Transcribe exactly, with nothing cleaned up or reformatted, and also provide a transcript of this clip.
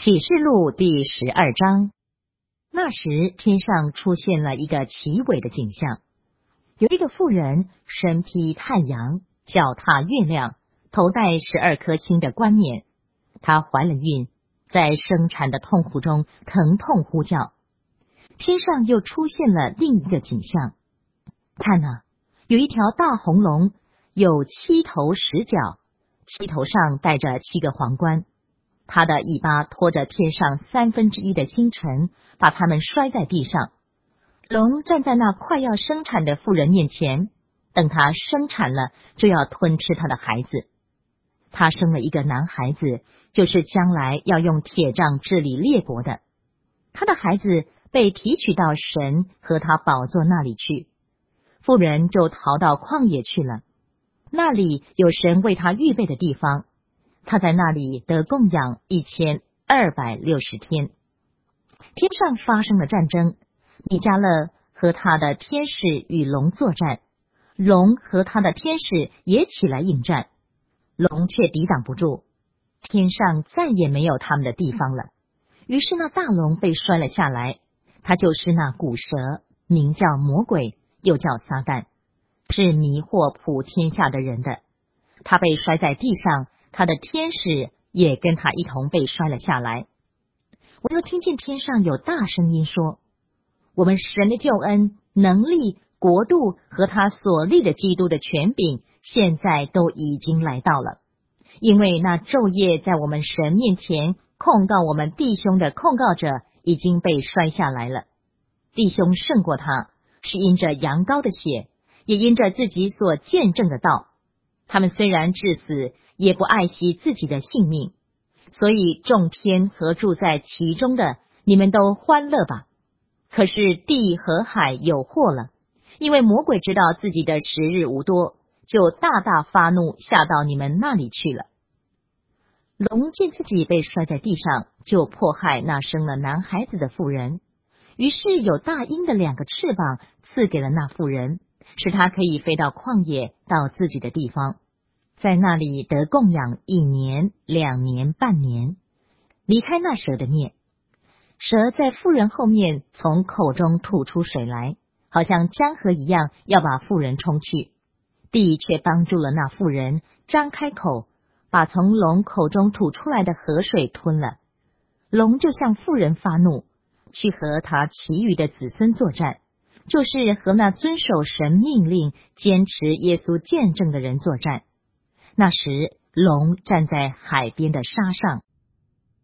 启示录第十二章。那时天上出现了一个奇伟的景象，有一个妇人身披太阳，脚踏月亮，头戴十二颗星的冠冕。她怀了孕，在生产的痛苦中疼痛呼叫。天上又出现了另一个景象，看哪，有一条大红龙，有七头十角，七头上戴着七个皇冠。他的尾巴拖着天上三分之一的星辰，把它们摔在地上。龙站在那快要生产的妇人面前，等她生产了，就要吞吃她的孩子。她生了一个男孩子，就是将来要用铁杖治理列国的。他的孩子被提取到神和他宝座那里去，妇人就逃到旷野去了，那里有神为他预备的地方。他在那里得供养一千二百六十天。天上发生了战争，米迦勒和他的天使与龙作战，龙和他的天使也起来应战，龙却抵挡不住，天上再也没有他们的地方了。于是那大龙被摔了下来，他就是那古蛇，名叫魔鬼，又叫撒旦，是迷惑普天下的人的。他被摔在地上，他的天使也跟他一同被摔了下来。我又听见天上有大声音说，我们神的救恩、能力、国度和他所立的基督的权柄，现在都已经来到了。因为那昼夜在我们神面前控告我们弟兄的控告者已经被摔下来了。弟兄胜过他，是因着羊羔的血，也因着自己所见证的道。他们虽然致死，也不爱惜自己的性命，所以众天和住在其中的，你们都欢乐吧。可是地和海有祸了，因为魔鬼知道自己的时日无多，就大大发怒，下到你们那里去了。龙见自己被摔在地上，就迫害那生了男孩子的妇人，于是有大鹰的两个翅膀赐给了那妇人，使他可以飞到旷野，到自己的地方，在那里得供养一年、两年、半年，离开那蛇的面。蛇在妇人后面从口中吐出水来，好像江河一样，要把妇人冲去。地却帮助了那妇人，张开口，把从龙口中吐出来的河水吞了。龙就向妇人发怒，去和他其余的子孙作战，就是和那遵守神命令、坚持耶稣见证的人作战。那时，龙站在海边的沙上。